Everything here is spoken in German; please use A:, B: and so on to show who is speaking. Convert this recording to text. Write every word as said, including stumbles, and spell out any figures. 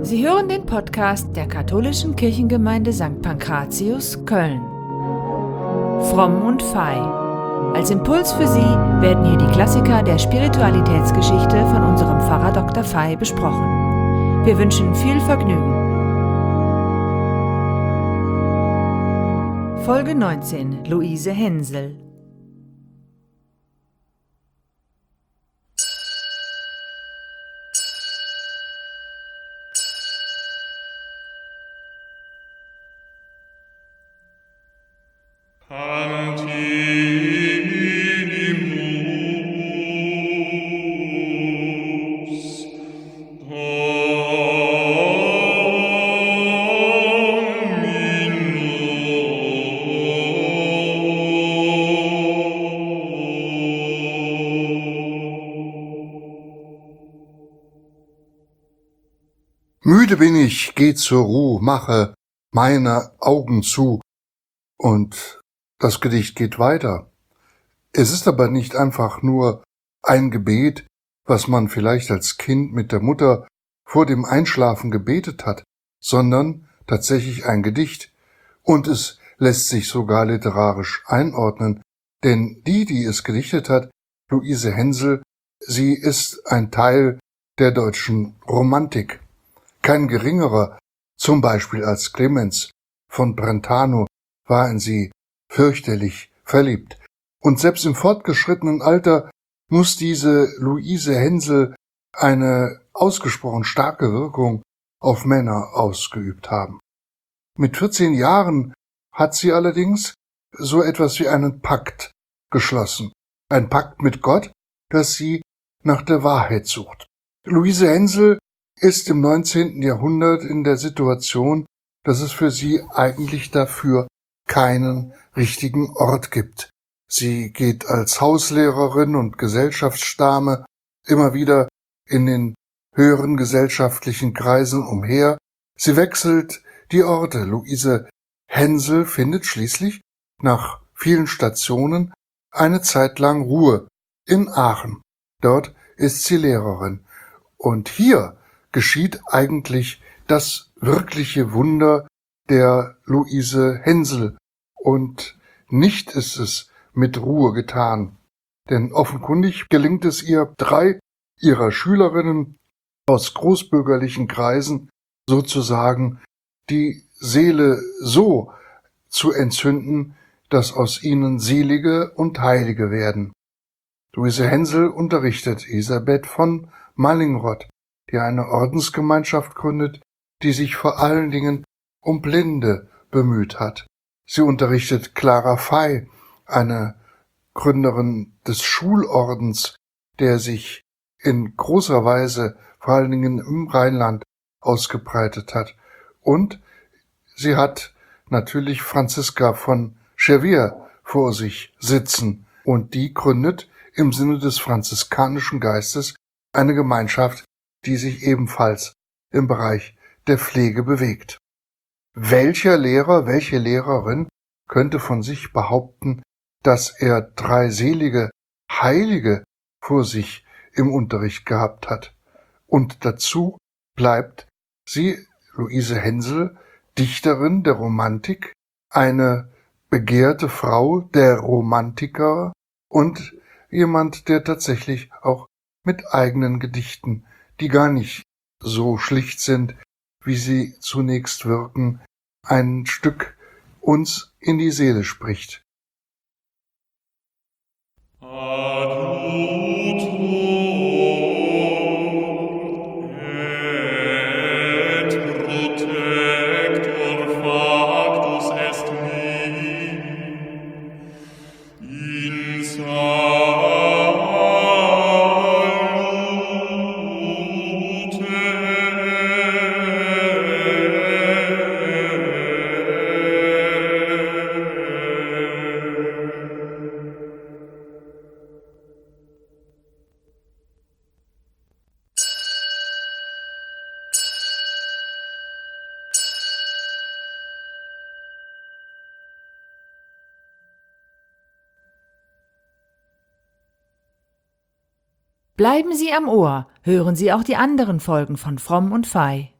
A: Sie hören den Podcast der katholischen Kirchengemeinde Sankt Pankratius, Köln. Fromm und Fei. Als Impuls für Sie werden hier die Klassiker der Spiritualitätsgeschichte von unserem Pfarrer Doktor Fei besprochen. Wir wünschen viel Vergnügen. Folge neunzehn. Luise Hensel.
B: Müde bin ich, geh zur Ruh, mache meine Augen zu. Und das Gedicht geht weiter. Es ist aber nicht einfach nur ein Gebet, was man vielleicht als Kind mit der Mutter vor dem Einschlafen gebetet hat, sondern tatsächlich ein Gedicht. Und es lässt sich sogar literarisch einordnen, denn die, die es gedichtet hat, Luise Hensel, sie ist ein Teil der deutschen Romantik. Kein geringerer, zum Beispiel als Clemens von Brentano, war in sie fürchterlich verliebt. Und selbst im fortgeschrittenen Alter muss diese Luise Hensel eine ausgesprochen starke Wirkung auf Männer ausgeübt haben. Mit vierzehn Jahren hat sie allerdings so etwas wie einen Pakt geschlossen. Ein Pakt mit Gott, dass sie nach der Wahrheit sucht. Luise Hensel ist im neunzehnten Jahrhundert in der Situation, dass es für sie eigentlich dafür keinen richtigen Ort gibt. Sie geht als Hauslehrerin und Gesellschaftsdame immer wieder in den höheren gesellschaftlichen Kreisen umher. Sie wechselt die Orte. Luise Hensel findet schließlich nach vielen Stationen eine Zeit lang Ruhe in Aachen. Dort ist sie Lehrerin. Und hier geschieht eigentlich das wirkliche Wunder der Luise Hensel. Und nicht ist es mit Ruhe getan. Denn offenkundig gelingt es ihr, drei ihrer Schülerinnen aus großbürgerlichen Kreisen sozusagen die Seele so zu entzünden, dass aus ihnen Selige und Heilige werden. Luise Hensel unterrichtet Elisabeth von Mallingrott, die eine Ordensgemeinschaft gründet, die sich vor allen Dingen um Blinde bemüht hat. Sie unterrichtet Clara Fey, eine Gründerin des Schulordens, der sich in großer Weise vor allen Dingen im Rheinland ausgebreitet hat. Und sie hat natürlich Franziska von Chervier vor sich sitzen, und die gründet im Sinne des franziskanischen Geistes eine Gemeinschaft, die sich ebenfalls im Bereich der Pflege bewegt. Welcher Lehrer, welche Lehrerin könnte von sich behaupten, dass er drei selige Heilige vor sich im Unterricht gehabt hat? Und dazu bleibt sie, Luise Hensel, Dichterin der Romantik, eine begehrte Frau der Romantiker und jemand, der tatsächlich auch mit eigenen Gedichten, die gar nicht so schlicht sind, wie sie zunächst wirken, ein Stück uns in die Seele spricht.
A: Bleiben Sie am Ohr, hören Sie auch die anderen Folgen von Fromm und Fei.